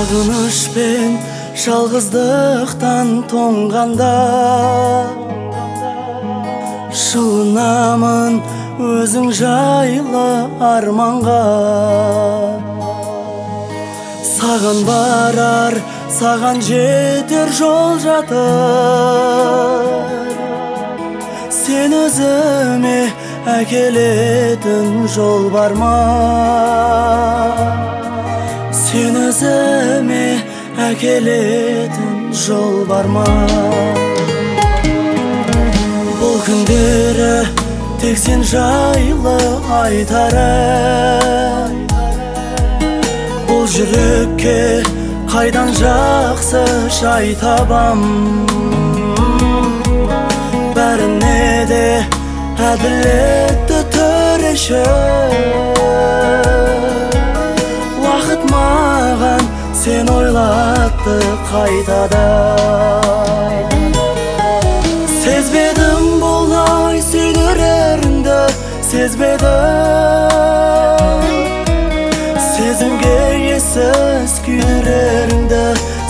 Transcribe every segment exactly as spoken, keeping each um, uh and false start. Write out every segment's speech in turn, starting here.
Сагыныш пен жалгыздыктан тоңганда шылынамын өзің жайлы арманға. Саған барар, саған жетер жол жатыр. Сен өзіме әкелетін жол бар ма? Сен өзіме әкелетін жол бар ма? Бұл күндері тек сен жайлы айтарым. Бұл жүрекке қайдан жақсы жай табам. Бәріне де әділетті төреші. Уақыт маған сен ойлатты қайтадан. Сезбедім бұлай сүйдіреріңді, сезбедім. Сезімге ессіз күйдіреріңді,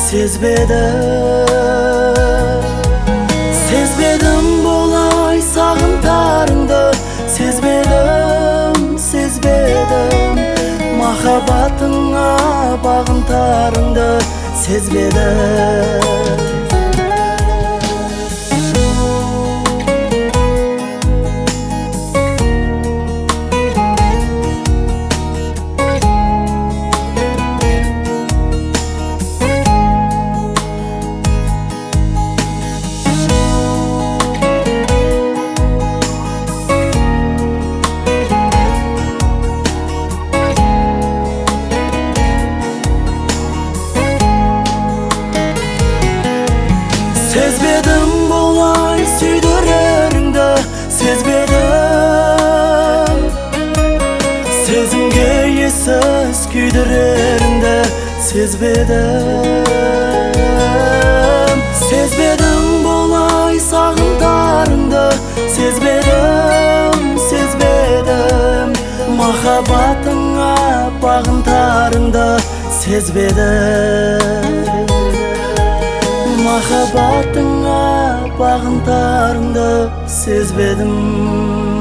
сезбедім. Сезбедім бұлай сағынтарыңды, сезбедім, сезбедім. Махаббатыңа бағынтарыңды, сезбедім. Сезбедім бұлай сүйдіреріңді, сезбедім. Сезімге ессіз күйдіреріңді, сезбедім. Сезбедім бұлай сағынтарыңды, сезбедім, сезбедім. Махаббатыңа бағынтарыңды, сезбедім. Махаббатыңа бағынтарыңды сезбедім.